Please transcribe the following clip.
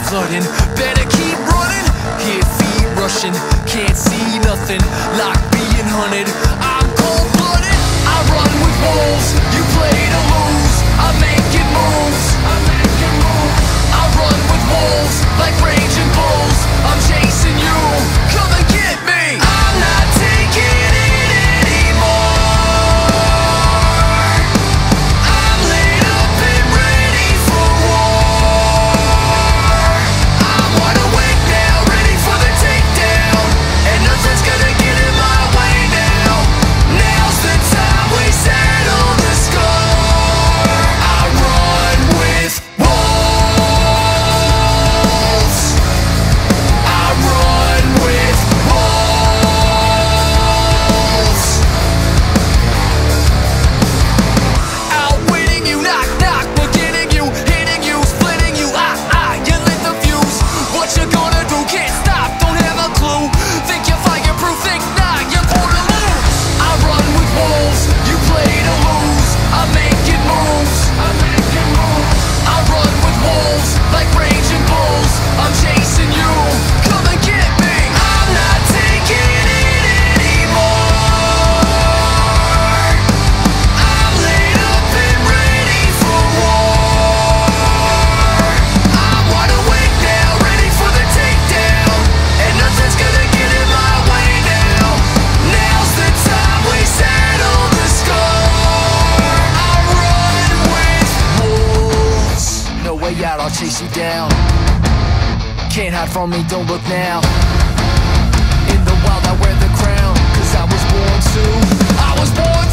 flooding. Better keep running, hear feet rushing. Can't see nothing, like being hunted. I'm cold-blooded, I run with wolves. You play to lose, I'm making moves. I run with wolves, like raging bulls. I'm chasing you, come and get me. I'm not taking it anymore. I'm laid up and ready for war. I'm wide awake now, ready for the takedown, and nothing's gonna get in my way now. Now's the time we settle the score. I run with wolves. I run with wolves. Outwitting you, knock, knock, we're getting you, hitting you, splitting you, you lit the fuse. What you gonna do? Can't stop, don't have a clue. Think you're fireproof, think not, you're born to lose. I run with wolves, you play to lose. I'm making moves. I run with wolves, like raging bulls. I'm chasing you, come and get me. I'm not taking it anymore. I'm laid up and ready for war. I'm wide awake now, ready for the takedown, and nothing's gonna get in my way now. Now's the time we settle the score. I run with wolves. No way out, I'll chase you down. Can't hide from me, don't look now. In the wild I wear the crown, 'cause I was born to